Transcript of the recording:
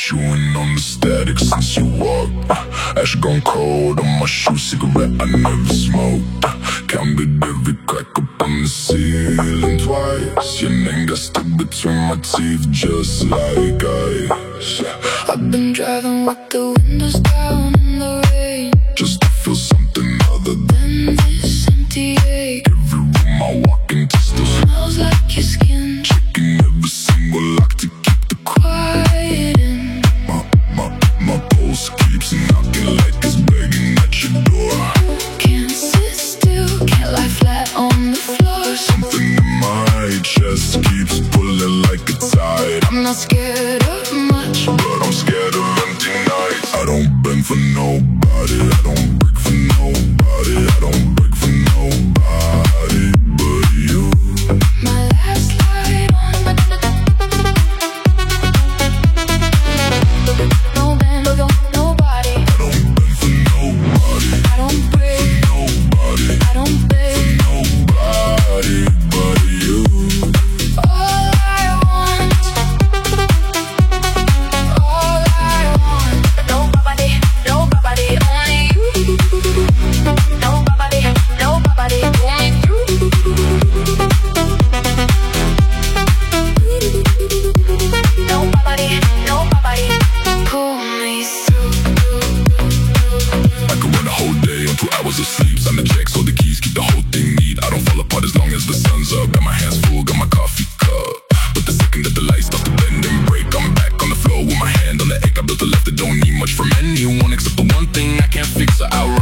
chewing on the static since you walked. Ash gone cold on my shoe, cigarette I never smoked. Counted every crack up on the ceiling twice. Your name got stuck between my teeth just like ice. I've been driving with the windows down in the rain, just to feel something other than this empty ache. every room I walk into still Smells like your skin, checking every single lock to keep the quiet in. My pulse keeps knocking like it's begging at your door. Can't sit still, can't lie flat on the floor. Something in my chest keeps pulling like a tide. I'm not scared of much, but I'm scared of empty nights. I don't bend for nobody, I don't break for nobody, I don't break for nobody but you. my last light on. No bend for nobody, I don't bend for nobody, I don't break, nobody, I don't beg. nobody but you. All I want, nobody, nobody, only you. Nobody, nobody, only you. Nobody, nobody, pull me through. I could run a whole day on 2 hours of sleep. Sign the checks, hold the keys, keep the whole thing neat. I don't fall apart as long as the sun's up. Got my hands full, got my coffee cup. But the second that the lights start to bend and break, I'm back on the floor with my hand on the egg. I built a life that don't need much from anyone except the one thing I can't fix. So I'll